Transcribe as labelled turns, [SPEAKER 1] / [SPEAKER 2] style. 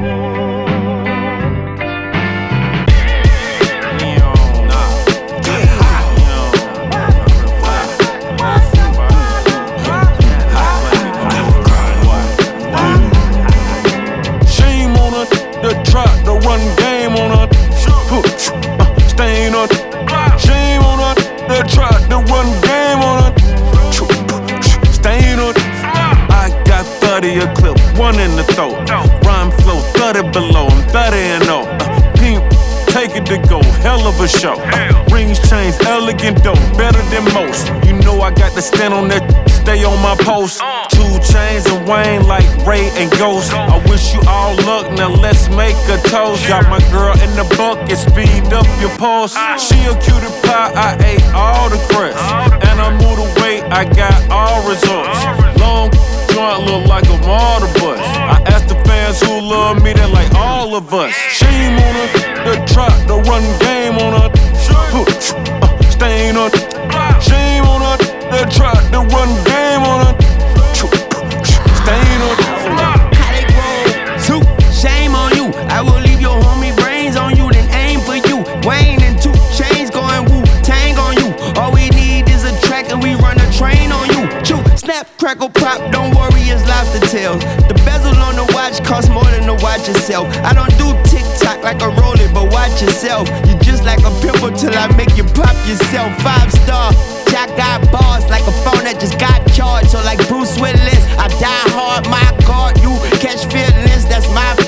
[SPEAKER 1] Try to run game on her. Stain on shame on her. They try to run game on her. Stain on. I got 30 a clip, one in the throat. Rhyme flow 30 below, I'm 30 and 0. Pink, take it to go, hell of a show. Rings, chains, elegant dope, better than most. You know I got to stand on that, stay on my post. 2 Chainz and Wayne like Ray and Ghost. I wish you all luck, now let's make a toast. Got my girl in the bucket, speed up your pulse. She a cutie pie, I ate all the crust. And I moved away, I got all results. Long joint look like a martyr bus. I asked the fans who love me, they like all of us. Shame on her, the trap, the run game on her. Stain on her. Shame on her, the trap, the run game on her. Stain on her.
[SPEAKER 2] How they grow? Soup, shame on you. I will leave your homie brains on you, then aim for you. Wayne and 2 Chainz going Wu-Tang on you. All we need is a track and we run a train on you. Chew, snap, crackle, pop, don't worry, it's lobster tails. The bezel on the watch costs more than to watch yourself. I don't do TikTok like a roller, but watch yourself. You just like a pimple till I make you pop yourself. 5-star, I got bars like a phone that just got charged. So like Bruce Willis, I die hard, my God, you catch feelings, that's my